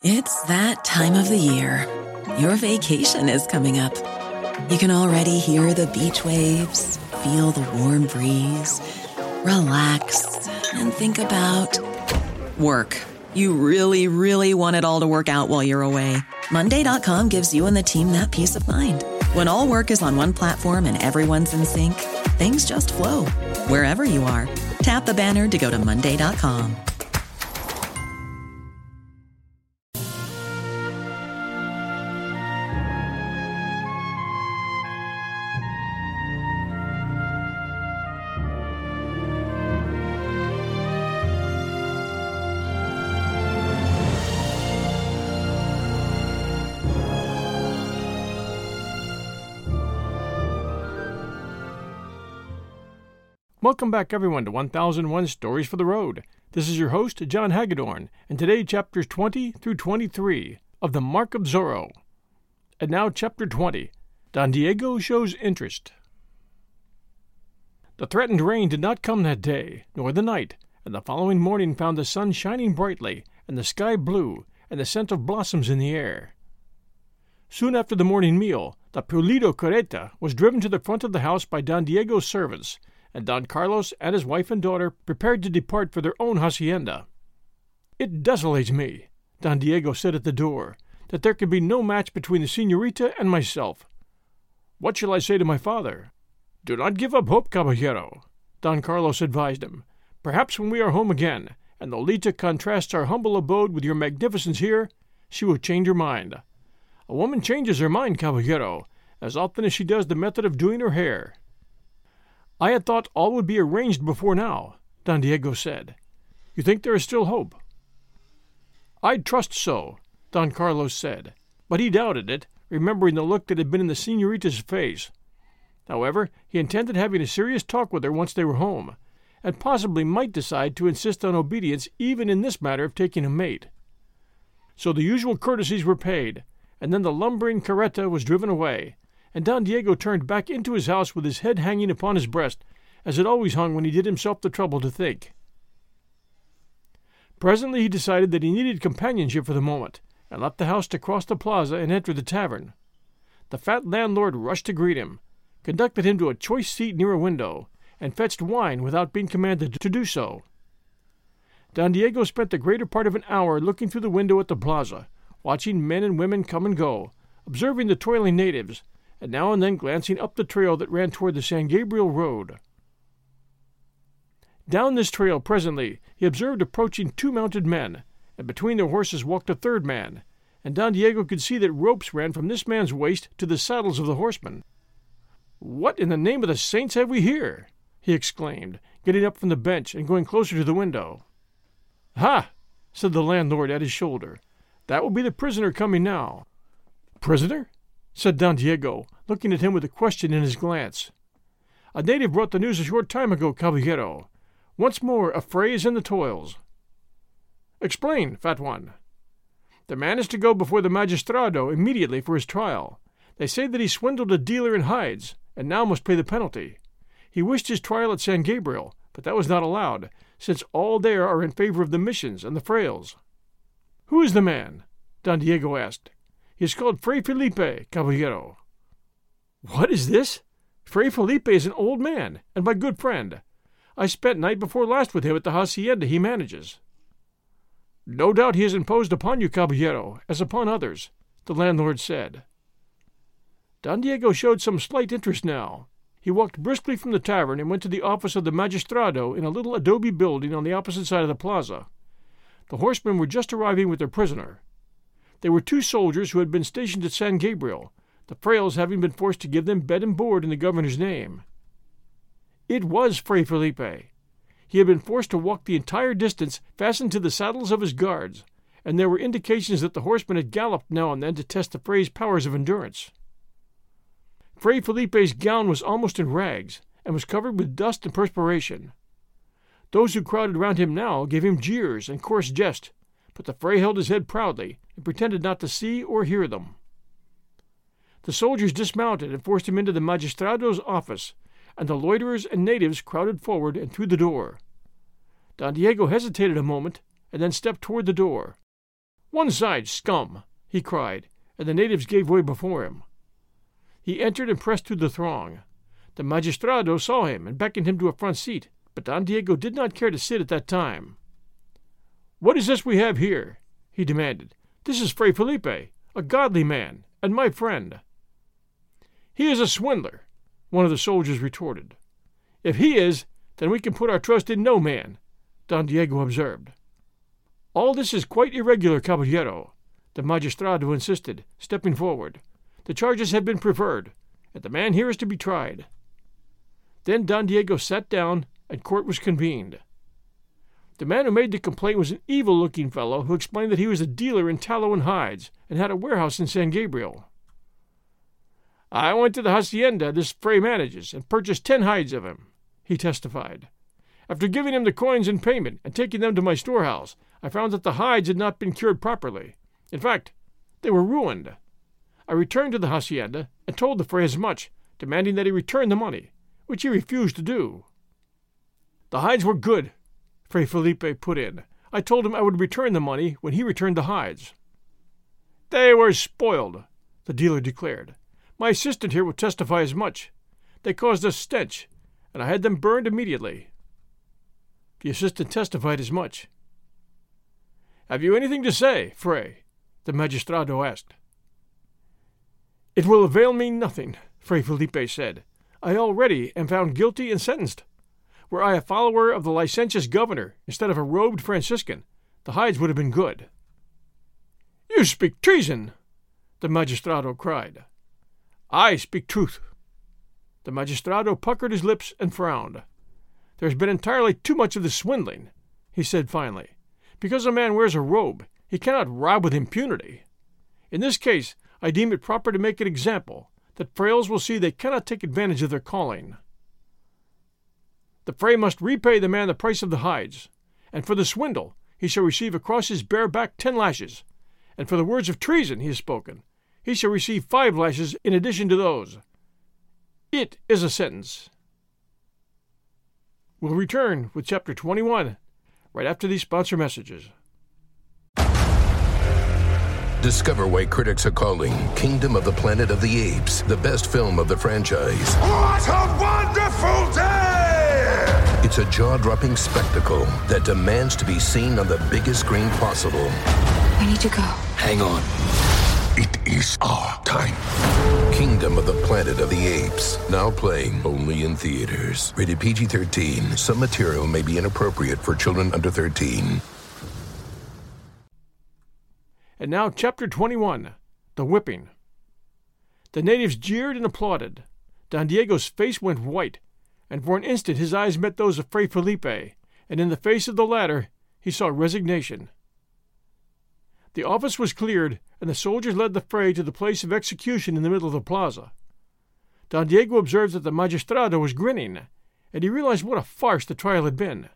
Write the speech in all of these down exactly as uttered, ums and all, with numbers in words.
It's that time of the year. Your vacation is coming up. You can already hear the beach waves, feel the warm breeze, relax, and think about work. You really, really want it all to work out while you're away. Monday dot com gives you and the team that peace of mind. When all work is on one platform and everyone's in sync, things just flow. Wherever you are, tap the banner to go to Monday dot com. Welcome back, everyone, to one thousand one Stories for the Road. This is your host, John Hagedorn, and today chapters twenty through twenty-three of The Mark of Zorro. And now chapter twenty, Don Diego Shows Interest. The threatened rain did not come that day, nor the night, and the following morning found the sun shining brightly, and the sky blue, and the scent of blossoms in the air. Soon after the morning meal, the Pulido carreta was driven to the front of the house by Don Diego's servants, and Don Carlos and his wife and daughter prepared to depart for their own hacienda. "It desolates me," Don Diego said at the door, "that there can be no match between the señorita and myself. What shall I say to my father?" "Do not give up hope, caballero," Don Carlos advised him. "Perhaps when we are home again, and Lolita contrasts our humble abode with your magnificence here, she will change her mind. A woman changes her mind, caballero, as often as she does the method of doing her hair." "I had thought all would be arranged before now," Don Diego said. "You think there is still hope?" "I trust so," Don Carlos said, but he doubted it, remembering the look that had been in the señorita's face. However, he intended having a serious talk with her once they were home, and possibly might decide to insist on obedience even in this matter of taking a mate. So the usual courtesies were paid, and then the lumbering carreta was driven away, and Don Diego turned back into his house with his head hanging upon his breast, as it always hung when he did himself the trouble to think. Presently he decided that he needed companionship for the moment, and left the house to cross the plaza and enter the tavern. The fat landlord rushed to greet him, conducted him to a choice seat near a window, and fetched wine without being commanded to do so. Don Diego spent the greater part of an hour looking through the window at the plaza, watching men and women come and go, observing the toiling natives, and now and then glancing up the trail that ran toward the San Gabriel road. Down this trail presently he observed approaching two mounted men, and between their horses walked a third man, and Don Diego could see that ropes ran from this man's waist to the saddles of the horsemen. "What in the name of the saints have we here?" he exclaimed, getting up from the bench and going closer to the window. "Ha!" said the landlord at his shoulder. "That will be the prisoner coming now." "Prisoner?" said Don Diego, looking at him with a question in his glance. "A native brought the news a short time ago, caballero. Once more a fray is in the toils." "Explain, fat one." "The man is to go before the magistrado immediately for his trial. They say that he swindled a dealer in hides, and now must pay the penalty. He wished his trial at San Gabriel, but that was not allowed, since all there are in favor of the missions and the frailes." "Who is the man?" Don Diego asked. "He is called Fray Felipe, caballero." "What is this? Fray Felipe is an old man, and my good friend. I spent night before last with him at the hacienda he manages." "No doubt he has imposed upon you, caballero, as upon others," the landlord said. Don Diego showed some slight interest now. He walked briskly from the tavern and went to the office of the magistrado in a little adobe building on the opposite side of the plaza. The horsemen were just arriving with their prisoner. They were two soldiers who had been stationed at San Gabriel, the frailes having been forced to give them bed and board in the governor's name. It was Fray Felipe. He had been forced to walk the entire distance fastened to the saddles of his guards, and there were indications that the horsemen had galloped now and then to test the Fray's powers of endurance. Fray Felipe's gown was almost in rags, and was covered with dust and perspiration. Those who crowded round him now gave him jeers and coarse jest, but the Fray held his head proudly and pretended not to see or hear them. The soldiers dismounted and forced him into the magistrado's office, and the loiterers and natives crowded forward and through the door. Don Diego hesitated a moment, and then stepped toward the door. "One side, scum!" he cried, and the natives gave way before him. He entered and pressed through the throng. The magistrado saw him and beckoned him to a front seat, but Don Diego did not care to sit at that time. "What is this we have here?" he demanded. "This is Fray Felipe, a godly man, and my friend." "He is a swindler," one of the soldiers retorted. "If he is, then we can put our trust in no man," Don Diego observed. "All this is quite irregular, caballero," the magistrado insisted, stepping forward. "The charges have been preferred, and the man here is to be tried." Then Don Diego sat down, and court was convened. The man who made the complaint was an evil-looking fellow who explained that he was a dealer in tallow and hides, and had a warehouse in San Gabriel. "I went to the hacienda this Fray manages, and purchased ten hides of him," he testified. "After giving him the coins in payment and taking them to my storehouse, I found that the hides had not been cured properly. In fact, they were ruined. I returned to the hacienda and told the Fray as much, demanding that he return the money, which he refused to do." "The hides were good," Fray Felipe put in. "I told him I would return the money when he returned the hides." "They were spoiled," the dealer declared. "My assistant here will testify as much. They caused a stench, and I had them burned immediately." The assistant testified as much. "Have you anything to say, Fray?" the magistrado asked. "It will avail me nothing," Fray Felipe said. "I already am found guilty and sentenced. Were I a follower of the licentious governor instead of a robed Franciscan, the hides would have been good." "You speak treason!" the magistrado cried. "I speak truth." The magistrado puckered his lips and frowned. "There has been entirely too much of this swindling," he said finally. "Because a man wears a robe, he cannot rob with impunity. In this case, I deem it proper to make an example, that frailes will see they cannot take advantage of their calling. The Fray must repay the man the price of the hides, and for the swindle he shall receive across his bare back ten lashes, and for the words of treason he has spoken, he shall receive five lashes in addition to those. It is a sentence." We'll return with Chapter twenty-one, right after these sponsor messages. Discover why critics are calling Kingdom of the Planet of the Apes the best film of the franchise. What a wonderful day! It's a jaw-dropping spectacle that demands to be seen on the biggest screen possible. I need to go. Hang on. It is our time. Kingdom of the Planet of the Apes. Now playing only in theaters. Rated P G thirteen. Some material may be inappropriate for children under thirteen. And now Chapter twenty-one, The Whipping. The natives jeered and applauded. Don Diego's face went white, and for an instant his eyes met those of Fray Felipe, and in the face of the latter he saw resignation. The office was cleared, and the soldiers led the Fray to the place of execution in the middle of the plaza. Don Diego observed that the magistrado was grinning, and he realized what a farce the trial had been.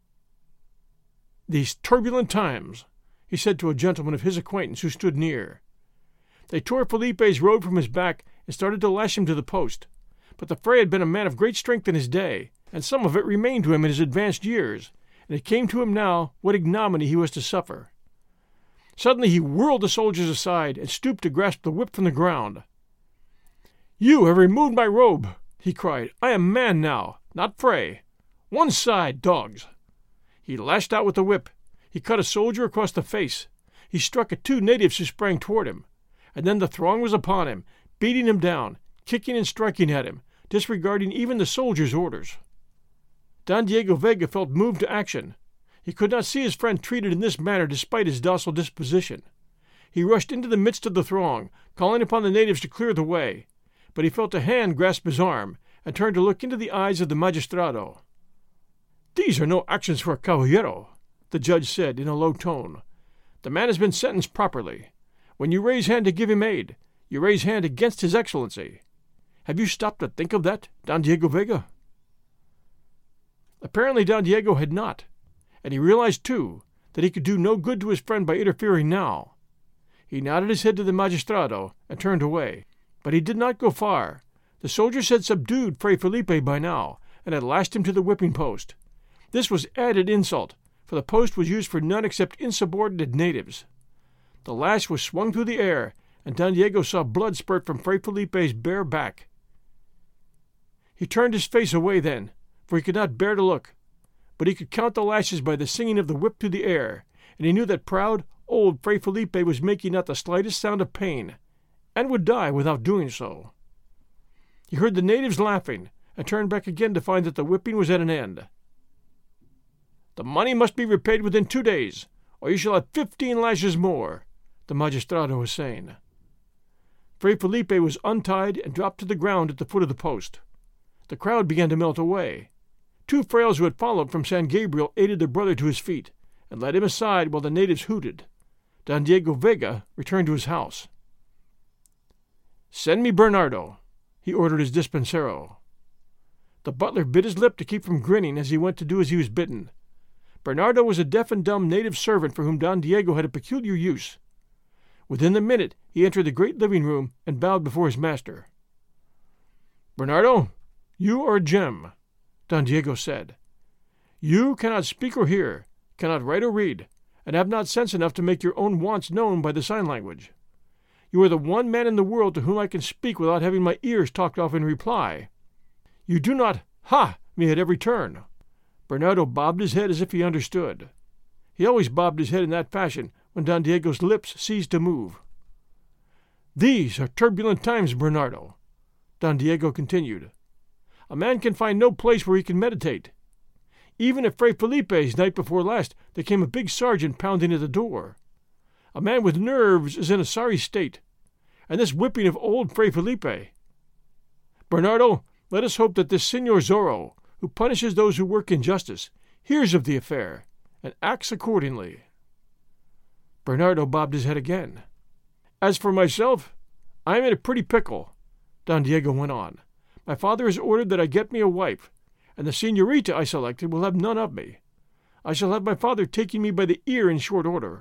"These turbulent times," he said to a gentleman of his acquaintance who stood near. They tore Felipe's robe from his back and started to lash him to the post. But the Fray had been a man of great strength in his day, and some of it remained to him in his advanced years, and it came to him now what ignominy he was to suffer. Suddenly he whirled the soldiers aside and stooped to grasp the whip from the ground. "You have removed my robe," he cried. "I am man now, not Fray. One side, dogs." He lashed out with the whip. He cut a soldier across the face. He struck at two natives who sprang toward him. And then the throng was upon him, beating him down, kicking and striking at him, disregarding even the soldiers' orders. Don Diego Vega felt moved to action. He could not see his friend treated in this manner despite his docile disposition. He rushed into the midst of the throng, calling upon the natives to clear the way, but he felt a hand grasp his arm, and turned to look into the eyes of the magistrado. "These are no actions for a caballero," the judge said in a low tone. "The man has been sentenced properly. When you raise hand to give him aid, you raise hand against his excellency. Have you stopped to think of that, Don Diego Vega?" Apparently Don Diego had not, and he realized, too, that he could do no good to his friend by interfering now. He nodded his head to the magistrado and turned away, but he did not go far. The soldiers had subdued Fray Felipe by now, and had lashed him to the whipping post. This was added insult, for the post was used for none except insubordinate natives. The lash was swung through the air, and Don Diego saw blood spurt from Fray Felipe's bare back. He turned his face away then, for he could not bear to look, but he could count the lashes by the singing of the whip through the air, and he knew that proud, old Fray Felipe was making not the slightest sound of pain, and would die without doing so. He heard the natives laughing, and turned back again to find that the whipping was at an end. "The money must be repaid within two days, or you shall have fifteen lashes more," the magistrado was saying. Fray Felipe was untied and dropped to the ground at the foot of the post. The crowd began to melt away. Two frails who had followed from San Gabriel aided their brother to his feet, and led him aside while the natives hooted. Don Diego Vega returned to his house. "Send me Bernardo," he ordered his dispensero. The butler bit his lip to keep from grinning as he went to do as he was bidden. Bernardo was a deaf and dumb native servant for whom Don Diego had a peculiar use. Within the minute he entered the great living room and bowed before his master. "Bernardo, you are a gem," Don Diego said. "You cannot speak or hear, cannot write or read, and have not sense enough to make your own wants known by the sign language. You are the one man in the world to whom I can speak without having my ears talked off in reply. You do not ha me at every turn." Bernardo bobbed his head as if he understood. He always bobbed his head in that fashion when Don Diego's lips ceased to move. "These are turbulent times, Bernardo," Don Diego continued. "A man can find no place where he can meditate. Even at Fray Felipe's night before last there came a big sergeant pounding at the door. A man with nerves is in a sorry state, and this whipping of old Fray Felipe. Bernardo, let us hope that this Senor Zorro, who punishes those who work injustice, hears of the affair, and acts accordingly." Bernardo bobbed his head again. "As for myself, I am in a pretty pickle," Don Diego went on. "My father has ordered that I get me a wife, and the señorita I selected will have none of me. I shall have my father taking me by the ear in short order.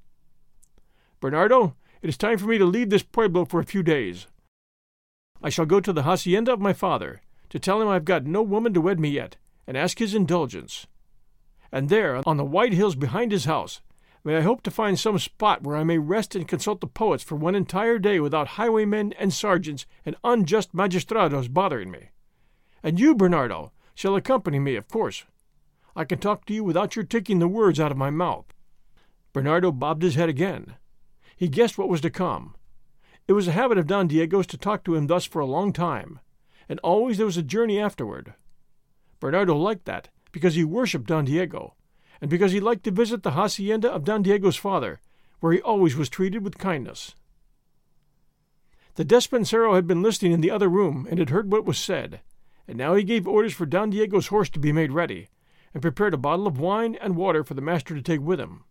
Bernardo, it is time for me to leave this pueblo for a few days. I shall go to the hacienda of my father, to tell him I have got no woman to wed me yet, and ask his indulgence. And there, on the white hills behind his house, may I hope to find some spot where I may rest and consult the poets for one entire day without highwaymen and sergeants and unjust magistrados bothering me. And you, Bernardo, shall accompany me, of course. I can talk to you without your taking the words out of my mouth." Bernardo bobbed his head again. He guessed what was to come. It was a habit of Don Diego's to talk to him thus for a long time, and always there was a journey afterward. Bernardo liked that, because he worshipped Don Diego, and because he liked to visit the hacienda of Don Diego's father, where he always was treated with kindness. The despensero had been listening in the other room and had heard what was said, and now he gave orders for Don Diego's horse to be made ready, and prepared a bottle of wine and water for the master to take with him.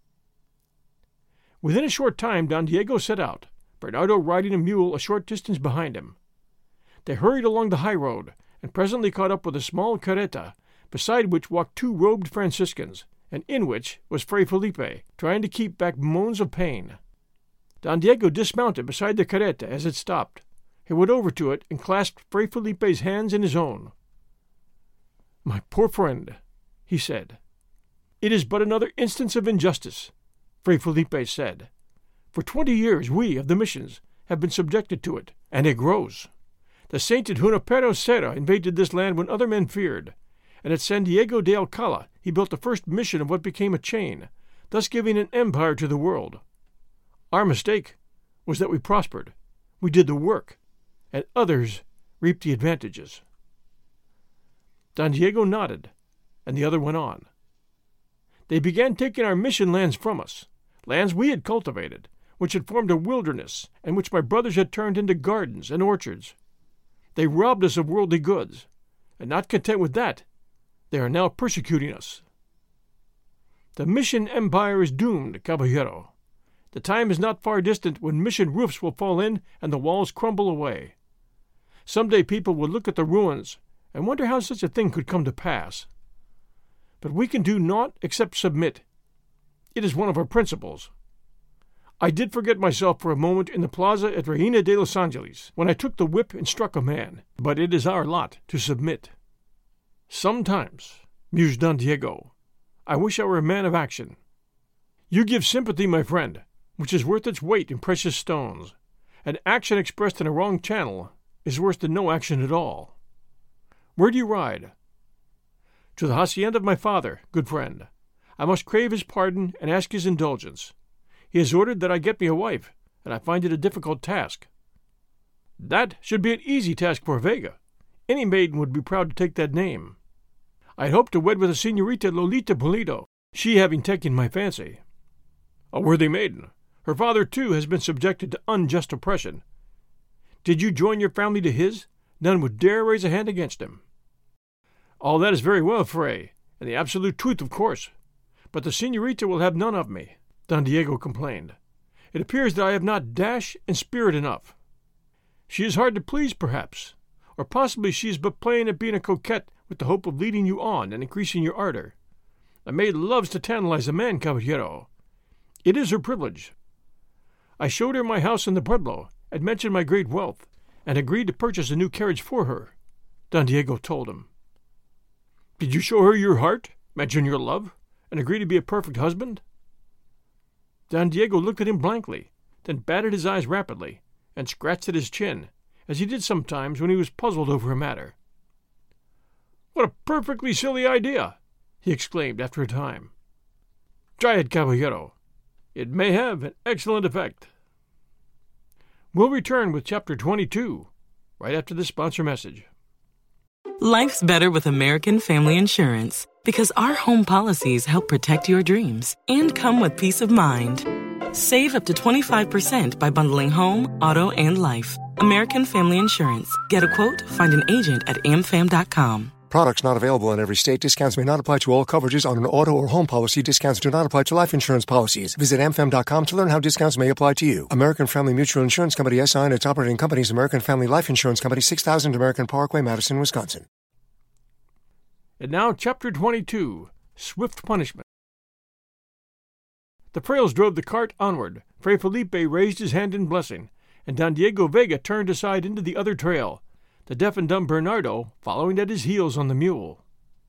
Within a short time Don Diego set out, Bernardo riding a mule a short distance behind him. They hurried along the high road, and presently caught up with a small carreta, beside which walked two robed Franciscans, and in which was Fray Felipe, trying to keep back moans of pain. Don Diego dismounted beside the carreta as it stopped. He went over to it and clasped Fray Felipe's hands in his own. "My poor friend," he said. "It is but another instance of injustice," Fray Felipe said. "For twenty years we, of the missions, have been subjected to it, and it grows. The sainted Junipero Serra invaded this land when other men feared, and at San Diego de Alcala he built the first mission of what became a chain, thus giving an empire to the world. Our mistake was that we prospered. We did the work, and others reaped the advantages." Don Diego nodded, and the other went on. "They began taking our mission lands from us, lands we had cultivated, which had formed a wilderness, and which my brothers had turned into gardens and orchards. They robbed us of worldly goods, and not content with that, they are now persecuting us. The mission empire is doomed, caballero. The time is not far distant when mission roofs will fall in and the walls crumble away. Some day people will look at the ruins and wonder how such a thing could come to pass. But we can do naught except submit. It is one of our principles. I did forget myself for a moment in the plaza at Reina de los Angeles, when I took the whip and struck a man, but it is our lot to submit." "Sometimes," mused Don Diego, "I wish I were a man of action." "You give sympathy, my friend. which is worth its weight in precious stones, and action expressed in a wrong channel is worse than no action at all. Where do you ride? To the hacienda of my father, good friend. I must crave his pardon and ask his indulgence. He has ordered that I get me a wife, and I find it a difficult task. That should be an easy task for Vega. Any maiden would be proud to take that name. I had hoped to wed with a Señorita Lolita Pulido, she having taken my fancy. A worthy maiden. Her father, too, has been subjected to unjust oppression. Did you join your family to his, none would dare raise a hand against him. All that is very well, Fray, and the absolute truth, of course. But the Señorita will have none of me, Don Diego complained. It appears that I have not dash and spirit enough. She is hard to please, perhaps, or possibly she is but playing at being a coquette with the hope of leading you on and increasing your ardor. A maid loves to tantalize a man, caballero. It is her privilege. I showed her my house in the pueblo, and mentioned my great wealth, and agreed to purchase a new carriage for her, Don Diego told him. Did you show her your heart, mention your love, and agree to be a perfect husband? Don Diego looked at him blankly, then batted his eyes rapidly, and scratched at his chin, as he did sometimes when he was puzzled over a matter. What a perfectly silly idea! He exclaimed after a time. Try it, caballero. It may have an excellent effect. We'll return with Chapter twenty-two, right after this sponsor message. Life's better with American Family Insurance because our home policies help protect your dreams and come with peace of mind. Save up to twenty-five percent by bundling home, auto, and life. American Family Insurance. Get a quote, find an agent at a m fam dot com. Products not available in every state. Discounts may not apply to all coverages on an auto or home policy. Discounts do not apply to life insurance policies. Visit a m fam dot com to learn how discounts may apply to you. American Family Mutual Insurance Company, S I and its operating companies, American Family Life Insurance Company, six thousand American Parkway, Madison, Wisconsin. And now Chapter twenty-two, Swift Punishment. The Frails drove the cart onward. Fray Felipe raised his hand in blessing, and Don Diego Vega turned aside into the other trail, the deaf and dumb Bernardo following at his heels on the mule.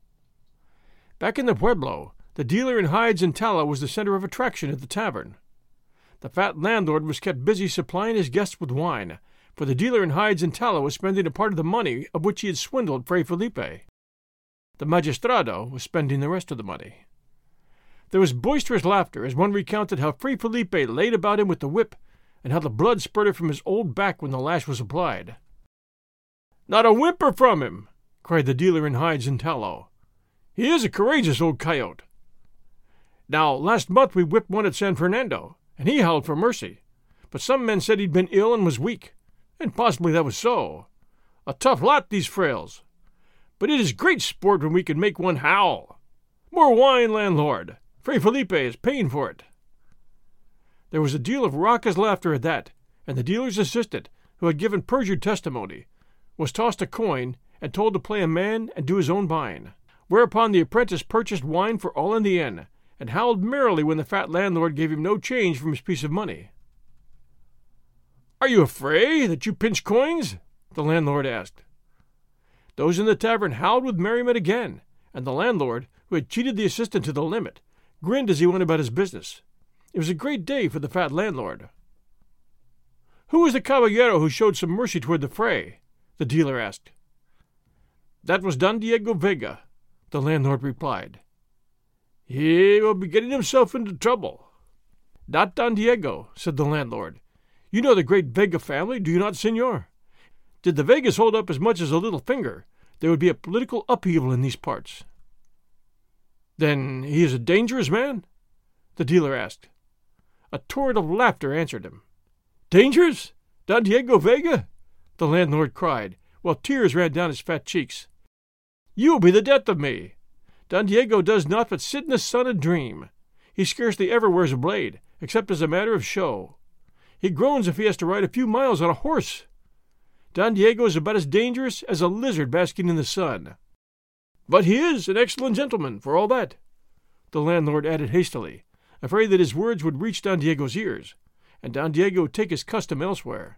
Back in the pueblo, the dealer in hides and tallow was the center of attraction at the tavern. The fat landlord was kept busy supplying his guests with wine, for the dealer in hides and tallow was spending a part of the money of which he had swindled Fray Felipe. The magistrado was spending the rest of the money. There was boisterous laughter as one recounted how Fray Felipe laid about him with the whip, and how the blood spurted from his old back when the lash was applied. "Not a whimper from him!" cried the dealer in hides and tallow. "He is a courageous old coyote. Now, last month we whipped one at San Fernando, and he howled for mercy, but some men said he'd been ill and was weak, and possibly that was so. A tough lot, these Frails. But it is great sport when we can make one howl. More wine, landlord! Fray Felipe is paying for it." There was a deal of raucous laughter at that, and the dealer's assistant, who had given perjured testimony, was tossed a coin and told to play a man and do his own buying, whereupon the apprentice purchased wine for all in the inn, and howled merrily when the fat landlord gave him no change from his piece of money. "Are you afraid that you pinch coins?" the landlord asked. Those in the tavern howled with merriment again, and the landlord, who had cheated the assistant to the limit, grinned as he went about his business. It was a great day for the fat landlord. "Who was the caballero who showed some mercy toward the Fray?" the dealer asked. "That was Don Diego Vega," the landlord replied. "He will be getting himself into trouble." "Not Don Diego," said the landlord. "You know the great Vega family, do you not, senor? Did the Vegas hold up as much as a little finger, there would be a political upheaval in these parts." "Then he is a dangerous man?" the dealer asked. A torrent of laughter answered him. "Dangerous? Don Diego Vega?" the landlord cried, while tears ran down his fat cheeks. "You will be the death of me. Don Diego does naught but sit in the sun and dream. He scarcely ever wears a blade, except as a matter of show. He groans if he has to ride a few miles on a horse. Don Diego is about as dangerous as a lizard basking in the sun. But he is an excellent gentleman, for all that," the landlord added hastily, afraid that his words would reach Don Diego's ears, and Don Diego would take his custom elsewhere.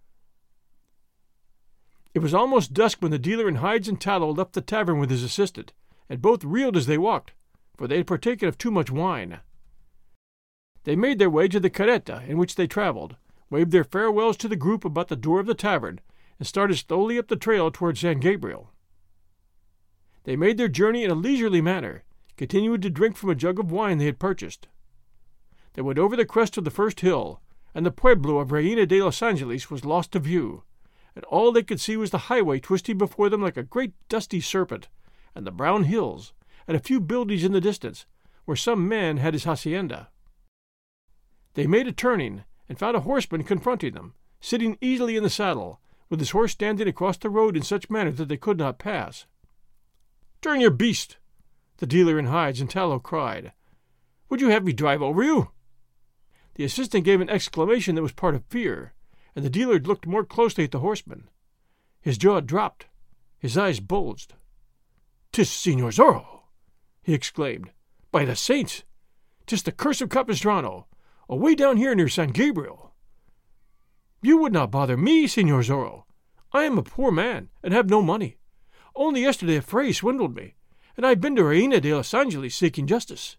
It was almost dusk when the dealer in hides and tallow left the tavern with his assistant, and both reeled as they walked, for they had partaken of too much wine. They made their way to the carreta in which they traveled, waved their farewells to the group about the door of the tavern, and started slowly up the trail toward San Gabriel. They made their journey in a leisurely manner, continuing to drink from a jug of wine they had purchased. They went over the crest of the first hill, and the pueblo of Reina de los Angeles was lost to view, and all they could see was the highway twisting before them like a great dusty serpent, and the brown hills, and a few buildings in the distance, where some man had his hacienda. They made a turning, and found a horseman confronting them, sitting easily in the saddle, with his horse standing across the road in such manner that they could not pass. "Turn your beast!" the dealer in hides and tallow cried. "Would you have me drive over you?" The assistant gave an exclamation that was part of fear, and the dealer looked more closely at the horseman. His jaw dropped. His eyes bulged. "'Tis Signor Zorro!" he exclaimed. "By the saints! 'Tis the curse of Capistrano, away down here near San Gabriel." "You would not bother me, Signor Zorro. I am a poor man, and have no money. Only yesterday a fray swindled me, and I have been to Reina de los Angeles seeking justice."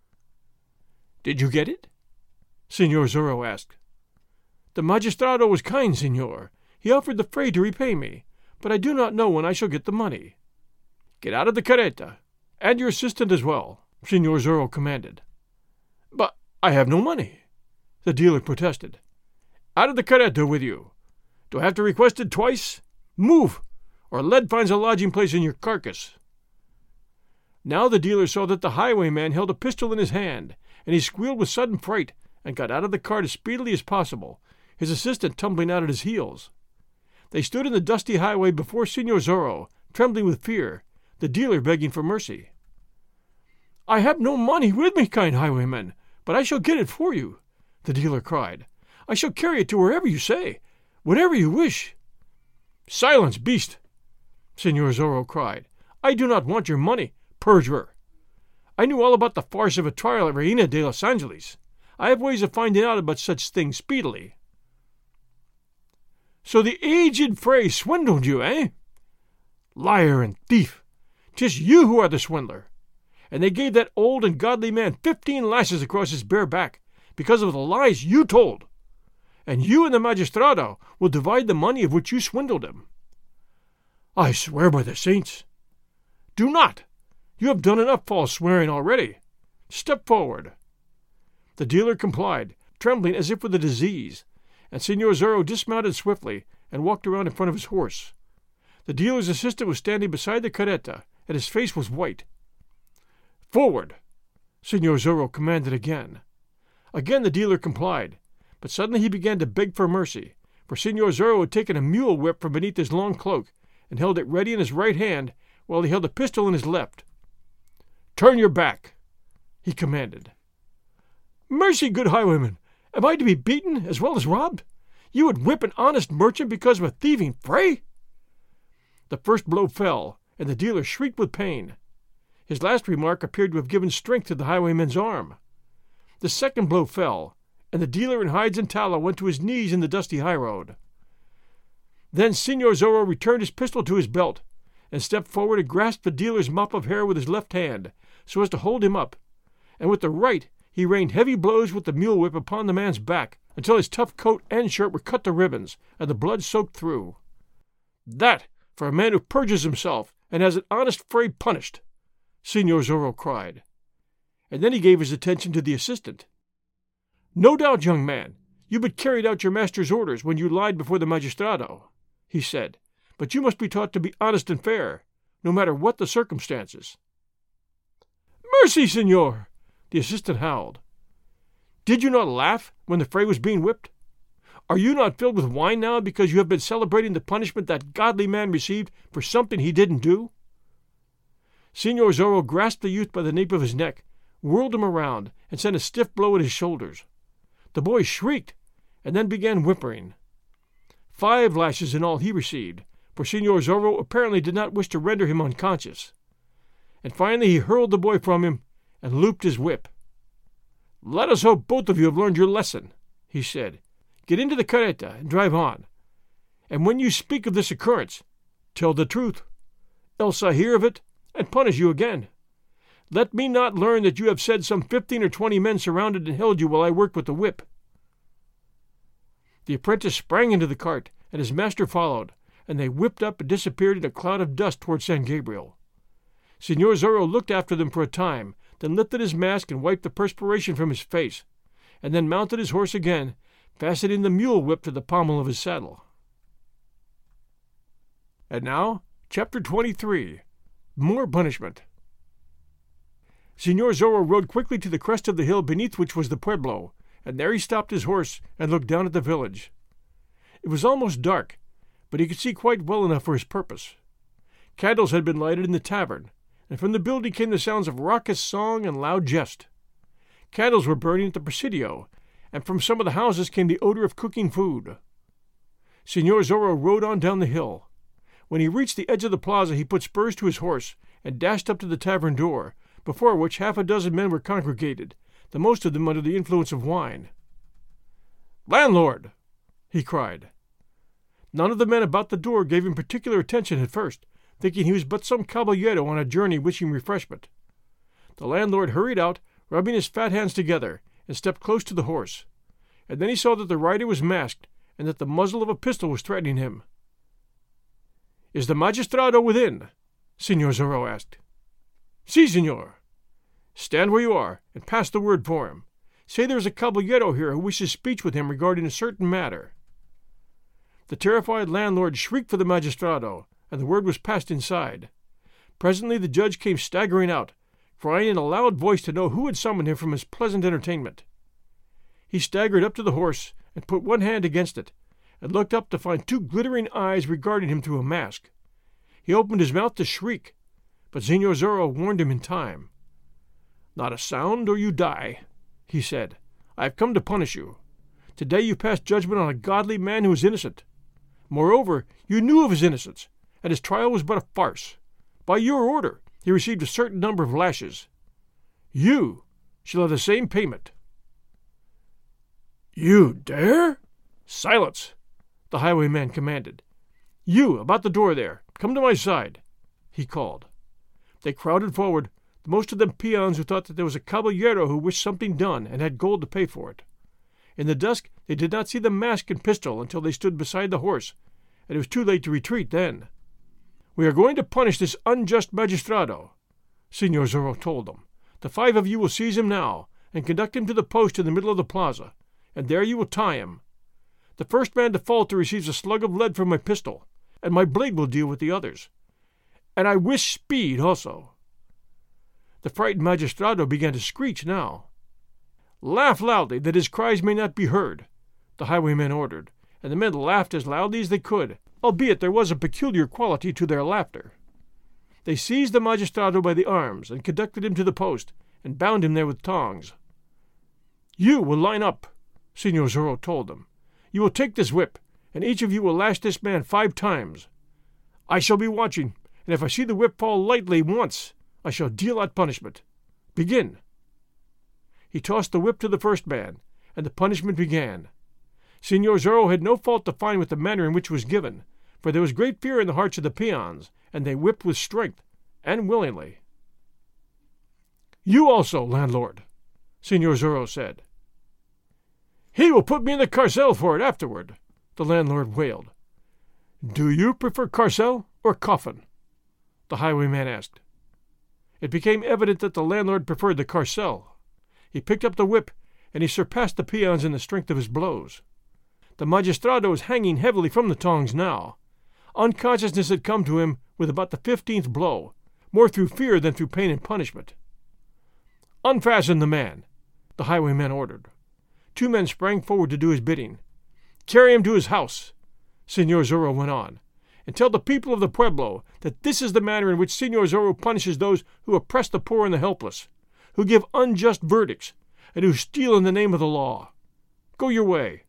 "Did you get it?" Signor Zorro asked. "The magistrado was kind, Signor. He offered the fray to repay me, but I do not know when I shall get the money." "Get out of the carreta, and your assistant as well," Signor Zorro commanded. "But I have no money," the dealer protested. "Out of the carreta with you. Do I have to request it twice? Move, or lead finds a lodging place in your carcass." Now the dealer saw that the highwayman held a pistol in his hand, and he squealed with sudden fright and got out of the cart as speedily as possible, his assistant tumbling out at his heels. They stood in the dusty highway before Signor Zorro, trembling with fear, the dealer begging for mercy. "I have no money with me, kind highwayman, but I shall get it for you," the dealer cried. "I shall carry it to wherever you say, whatever you wish." "Silence, beast!" Signor Zorro cried. "I do not want your money, perjurer. I knew all about the farce of a trial at Reina de los Angeles. I have ways of finding out about such things speedily." "So the aged Fray swindled you, eh?" "Liar and thief! 'Tis you who are the swindler. And they gave that old and godly man fifteen lashes across his bare back, because of the lies you told. And you and the magistrado will divide the money of which you swindled him." "I swear by the saints." "Do not! You have done enough false swearing already. Step forward." The dealer complied, trembling as if with a disease, and Signor Zorro dismounted swiftly and walked around in front of his horse. The dealer's assistant was standing beside the carreta, and his face was white. "Forward!" Signor Zorro commanded again. Again the dealer complied, but suddenly he began to beg for mercy, for Signor Zorro had taken a mule whip from beneath his long cloak and held it ready in his right hand while he held a pistol in his left. "Turn your back," he commanded. "Mercy, good highwayman! Am I to be beaten as well as robbed? You would whip an honest merchant because of a thieving fray?" The first blow fell, and the dealer shrieked with pain. His last remark appeared to have given strength to the highwayman's arm. The second blow fell, and the dealer in hides and tallow went to his knees in the dusty highroad. Then Signor Zorro returned his pistol to his belt, and stepped forward and grasped the dealer's mop of hair with his left hand, so as to hold him up, and with the right he rained heavy blows with the mule whip upon the man's back, until his tough coat and shirt were cut to ribbons, and the blood soaked through. "That for a man who perjures himself and has an honest fray punished!" Signor Zorro cried. And then he gave his attention to the assistant. "No doubt, young man, you but carried out your master's orders when you lied before the magistrado," he said, "but you must be taught to be honest and fair, no matter what the circumstances." "Mercy, Signor!" the assistant howled. "Did you not laugh when the fray was being whipped? Are you not filled with wine now because you have been celebrating the punishment that godly man received for something he didn't do?" Signor Zorro grasped the youth by the nape of his neck, whirled him around, and sent a stiff blow at his shoulders. The boy shrieked, and then began whimpering. Five lashes in all he received, for Signor Zorro apparently did not wish to render him unconscious. And finally he hurled the boy from him and looped his whip. "Let us hope both of you have learned your lesson," he said. "Get into the carreta and drive on. And when you speak of this occurrence, tell the truth, else I hear of it and punish you again. Let me not learn that you have said some fifteen or twenty men surrounded and held you while I worked with the whip." The apprentice sprang into the cart, and his master followed, and they whipped up and disappeared in a cloud of dust toward San Gabriel. Signor Zorro looked after them for a time, then lifted his mask and wiped the perspiration from his face, and then mounted his horse again, fastening the mule whip to the pommel of his saddle. And now, Chapter twenty-three. More Punishment. Signor Zorro rode quickly to the crest of the hill beneath which was the pueblo, and there he stopped his horse and looked down at the village. It was almost dark, but he could see quite well enough for his purpose. Candles had been lighted in the tavern, and from the building came the sounds of raucous song and loud jest. Candles were burning at the Presidio, and from some of the houses came the odor of cooking food. Signor Zorro rode on down the hill. When he reached the edge of the plaza, he put spurs to his horse and dashed up to the tavern door, before which half a dozen men were congregated, the most of them under the influence of wine. "Landlord!" he cried. None of the men about the door gave him particular attention at first, thinking he was but some caballero on a journey wishing refreshment. The landlord hurried out, rubbing his fat hands together, and stepped close to the horse. And then he saw that the rider was masked, and that the muzzle of a pistol was threatening him. "Is the magistrado within?" Signor Zorro asked. "Si, signor." "Stand where you are, and pass the word for him. Say there is a caballero here who wishes speech with him regarding a certain matter." The terrified landlord shrieked for the magistrado, and the word was passed inside. Presently the judge came staggering out, crying in a loud voice to know who had summoned him from his pleasant entertainment. He staggered up to the horse, and put one hand against it, and looked up to find two glittering eyes regarding him through a mask. He opened his mouth to shriek, but Signor Zorro warned him in time. "Not a sound, or you die," he said. "I have come to punish you. Today you passed judgment on a godly man who is innocent. Moreover, you knew of his innocence, and his trial was but a farce. By your order, he received a certain number of lashes. You shall have the same payment." "You dare?" "Silence!" the highwayman commanded. "You, about the door there, come to my side," he called. They crowded forward, most of them peons who thought that there was a caballero who wished something done and had gold to pay for it. In the dusk they did not see the mask and pistol until they stood beside the horse, and it was too late to retreat then. "We are going to punish this unjust magistrado," Signor Zorro told them. "The five of you will seize him now, and conduct him to the post in the middle of the plaza, and there you will tie him. The first man to falter receives a slug of lead from my pistol, and my blade will deal with the others. And I wish speed also." The frightened magistrado began to screech now. "Laugh loudly, that his cries may not be heard," the highwayman ordered, and the men laughed as loudly as they could, albeit there was a peculiar quality to their laughter. They seized the magistrado by the arms and conducted him to the post, and bound him there with tongs. "You will line up," Signor Zorro told them. "You will take this whip, and each of you will lash this man five times. I shall be watching, and if I see the whip fall lightly once, I shall deal out punishment. Begin." He tossed the whip to the first man, and the punishment began. Signor Zorro had no fault to find with the manner in which it was given, for there was great fear in the hearts of the peons, and they whipped with strength, and willingly. "You also, landlord," Signor Zorro said. "He will put me in the carcel for it afterward," the landlord wailed. "Do you prefer carcel or coffin?" the highwayman asked. It became evident that the landlord preferred the carcel. He picked up the whip, and he surpassed the peons in the strength of his blows. The magistrado was hanging heavily from the tongs now. Unconsciousness had come to him with about the fifteenth blow, more through fear than through pain and punishment. "Unfasten the man," the highwayman ordered. Two men sprang forward to do his bidding. "Carry him to his house," Signor Zorro went on, "and tell the people of the pueblo that this is the manner in which Signor Zorro punishes those who oppress the poor and the helpless, who give unjust verdicts, and who steal in the name of the law. Go your way."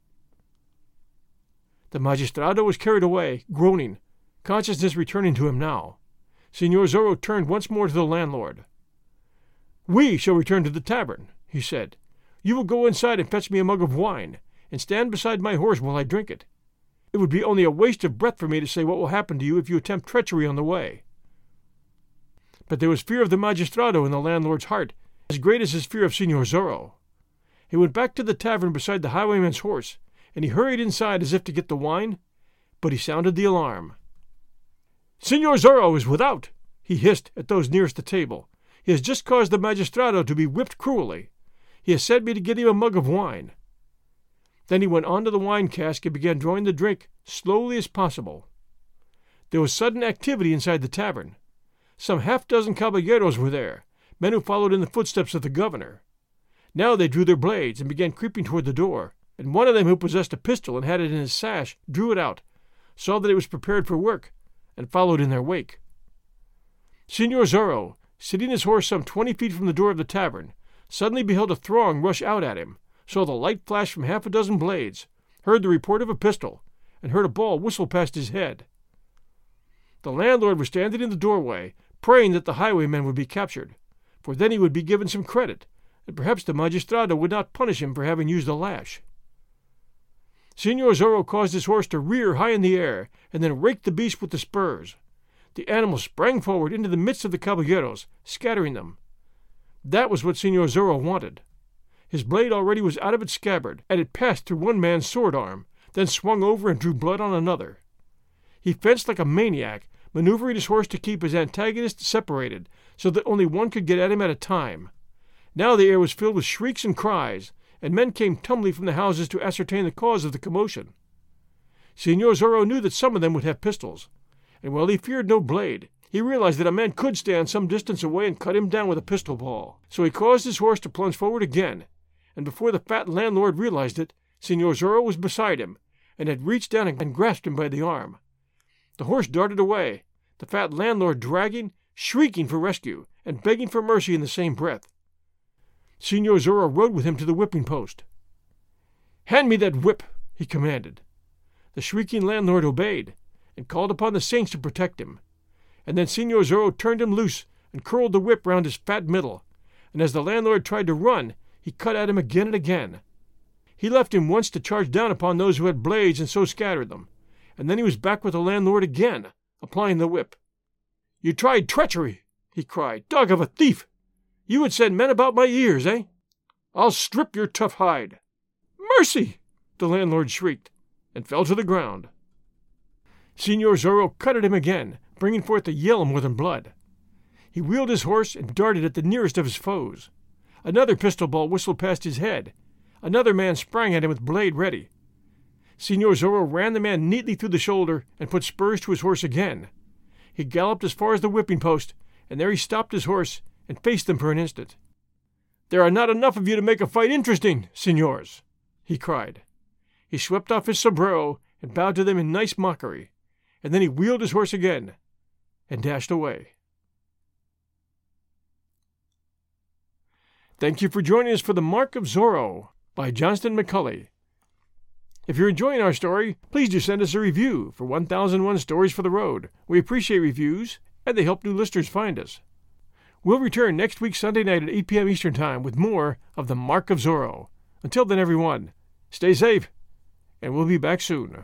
The magistrado was carried away, groaning, consciousness returning to him now. Signor Zorro turned once more to the landlord. "We shall return to the tavern," he said. "You will go inside and fetch me a mug of wine, and stand beside my horse while I drink it. It would be only a waste of breath for me to say what will happen to you if you attempt treachery on the way." But there was fear of the magistrado in the landlord's heart, as great as his fear of Signor Zorro. He went back to the tavern beside the highwayman's horse, and he hurried inside as if to get the wine, but he sounded the alarm. "Signor Zorro is without," he hissed at those nearest the table. "He has just caused the magistrado to be whipped cruelly. He has sent me to get him a mug of wine." Then he went on to the wine cask and began drawing the drink slowly as possible. There was sudden activity inside the tavern. Some half-dozen caballeros were there, men who followed in the footsteps of the governor. Now they drew their blades and began creeping toward the door, and one of them who possessed a pistol and had it in his sash drew it out, saw that it was prepared for work, and followed in their wake. Signor Zorro, sitting his horse some twenty feet from the door of the tavern, suddenly beheld a throng rush out at him, saw the light flash from half a dozen blades, heard the report of a pistol, and heard a ball whistle past his head. The landlord was standing in the doorway, praying that the highwayman would be captured, for then he would be given some credit, and perhaps the magistrado would not punish him for having used a lash. Signor Zorro caused his horse to rear high in the air, and then raked the beast with the spurs. The animal sprang forward into the midst of the caballeros, scattering them. That was what Signor Zorro wanted. His blade already was out of its scabbard, and it passed through one man's sword arm, then swung over and drew blood on another. He fenced like a maniac, maneuvering his horse to keep his antagonists separated, so that only one could get at him at a time. Now the air was filled with shrieks and cries, and men came tumbling from the houses to ascertain the cause of the commotion. Signor Zorro knew that some of them would have pistols, and while he feared no blade, he realized that a man could stand some distance away and cut him down with a pistol ball. So he caused his horse to plunge forward again, and before the fat landlord realized it, Signor Zorro was beside him, and had reached down and grasped him by the arm. The horse darted away, the fat landlord dragging, shrieking for rescue, and begging for mercy in the same breath. Signor Zorro rode with him to the whipping post. "Hand me that whip," he commanded. The shrieking landlord obeyed, and called upon the saints to protect him. And then Signor Zorro turned him loose and curled the whip round his fat middle, and as the landlord tried to run, he cut at him again and again. He left him once to charge down upon those who had blades and so scattered them, and then he was back with the landlord again, applying the whip. "You tried treachery," he cried. "Dog of a thief! You would send men about my ears, eh? I'll strip your tough hide." "Mercy!" the landlord shrieked, and fell to the ground. Signor Zorro cut at him again, bringing forth a yell more than blood. He wheeled his horse and darted at the nearest of his foes. Another pistol ball whistled past his head. Another man sprang at him with blade ready. Signor Zorro ran the man neatly through the shoulder and put spurs to his horse again. He galloped as far as the whipping post, and there he stopped his horse and faced them for an instant. "There are not enough of you to make a fight interesting, signors," he cried. He swept off his sombrero and bowed to them in nice mockery, and then he wheeled his horse again and dashed away. Thank you for joining us for The Mark of Zorro by Johnston McCulley. If you're enjoying our story, please do send us a review for one thousand one Stories for the Road. We appreciate reviews, and they help new listeners find us. We'll return next week Sunday night at eight p.m. Eastern Time with more of The Mark of Zorro. Until then, everyone, stay safe, and we'll be back soon.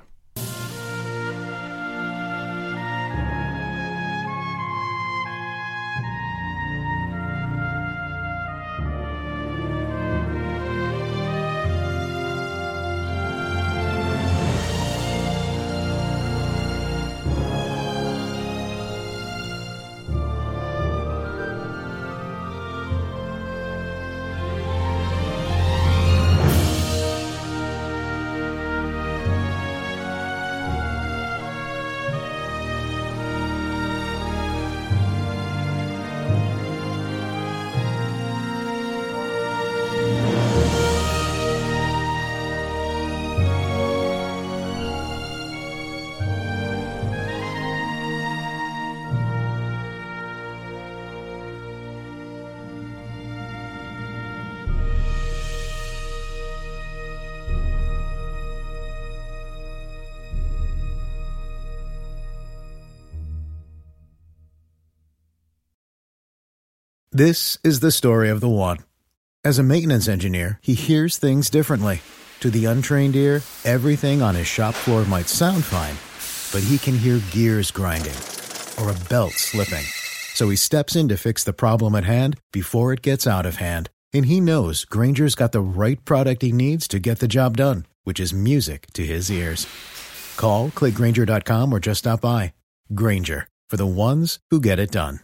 This is the story of the one. As a maintenance engineer, he hears things differently. To the untrained ear, everything on his shop floor might sound fine, but he can hear gears grinding or a belt slipping. So he steps in to fix the problem at hand before it gets out of hand. And he knows Grainger's got the right product he needs to get the job done, which is music to his ears. Call, click Grainger dot com, or just stop by. Grainger, for the ones who get it done.